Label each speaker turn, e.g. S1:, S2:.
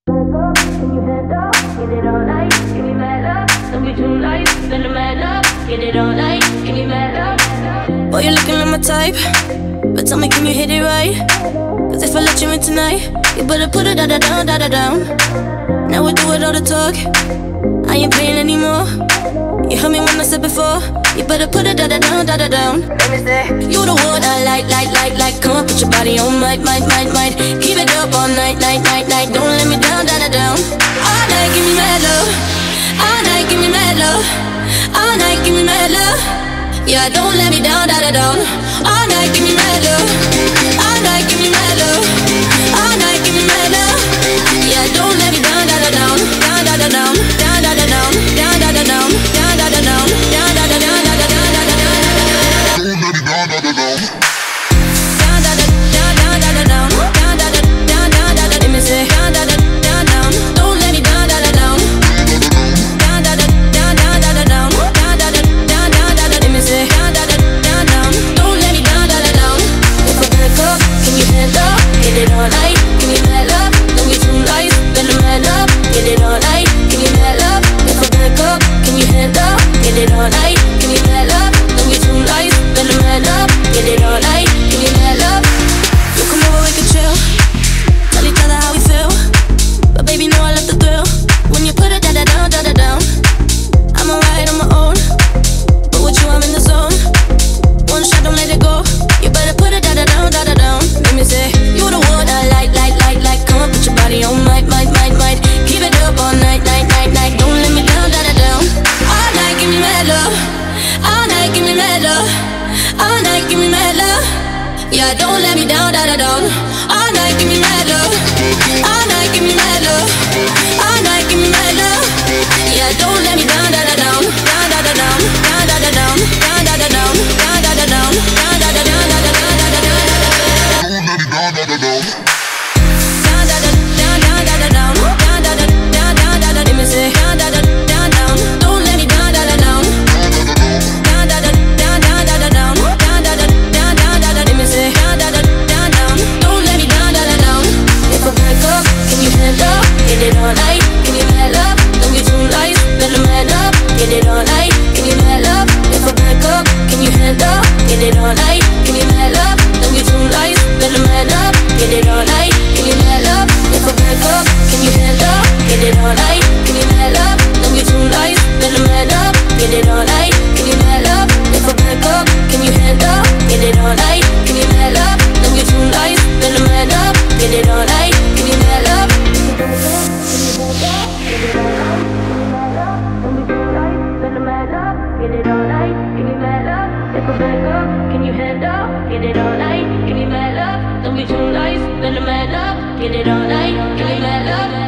S1: Back up, can you hand up? Get it all night, give me mad love. Don't be too nice, spend the mad love. Get it all night, give me mad love.
S2: Boy, you're looking like my type, but tell me, can you hit it right? Cause if I let you in tonight, you better put it da-da-down, da-da-down. Now we do it all the talk, I ain't playing anymore. You heard me when I said before, you better put it da-da-down, da-da-down. Let me say, you the one I like. Come on, put your body on might. Keep it up all night. Don't let me down, da-da-down. All night, give me mad love. All night, give me mad love. All night, give me mad love. Yeah, don't let me down, da-da-down. All night, give me mad love. All night, give me mad love. All night, give me mad love. Yeah, don't let me down, da-da-down. Down, da-da-down. Down, da-da-down. Down, da-da-down. Down, da-da-down. Down, da-da-down. Don't let me down, da-da-down. Down, da-da-down. Down, da-da-down. Down, da-da-down. Let me say, down, da-da-down. Don't let me down, da-da-down. Down, da-da-down. Down, da-da-down. Let me say, down, da-da-down. Don't let me down, da-da-down. If I back up, can you hand up? Get it all night, give me mad love. Don't be too nice, spend the mad love. Get it all night, give me mad love. If I back up, can you hand up? Get it all night, give me mad love. Don't be too nice, spend the mad love. Get it all night, give me mad love. You come over, we can chill, tell each other how we feel. But baby, know I love the thrill when you put it da-da-down, da-da-down. I'm alright on my own, but with you I'm in the zone. One shot, don't let it go. You better put it da-da-down, da-da-down. Let me say, you the one I like. Come on, put your body on might. Keep it up all night. Don't let me down, da-da-down. All night, give me mad love. All night, give me mad love. All night, give me mad love. Yeah, don't let me down, da-da-down. All night, give me mad love. All night, give me mad love. All night, give me mad love. Yeah, don't let me down, da-da-down. Down, da-da-down. Down, da-da-down. Down, da-da-down. Down, da-da-down. Down, da-da-down. Don't let me down, da-da-down. Down, da-da-down. Down, da-da-down. Let me say, down, da-da-down. Don't let me down, da-da-down. Down, da-da-down. Down, da-da-down. Let me say, down, da-da-down. Don't let me down, da-da-down. If I back up, can you hand up? Get it all night, give me mad love. Don't be too nice, let the mad up. Get it all night, give me mad love. If I back up, can you hand up? Get it all night, give me mad love. Don't be too nice, let the mad up. Get it all night, give me mad love. If I back up, can you hand up? Get it all night, give me mad love. Don't be too nice, let the mad up. Get it all night, give me mad love. If I back up, can you hand up? Get it all night, give me mad love. Don't be too nice, let the mad up. Get it all night, give me mad love. Get it all night, give me mad love. If I back up, can you hand up? Get it all night, give me mad love. Don't be too nice, let the mad love. Get it all night, give me mad love.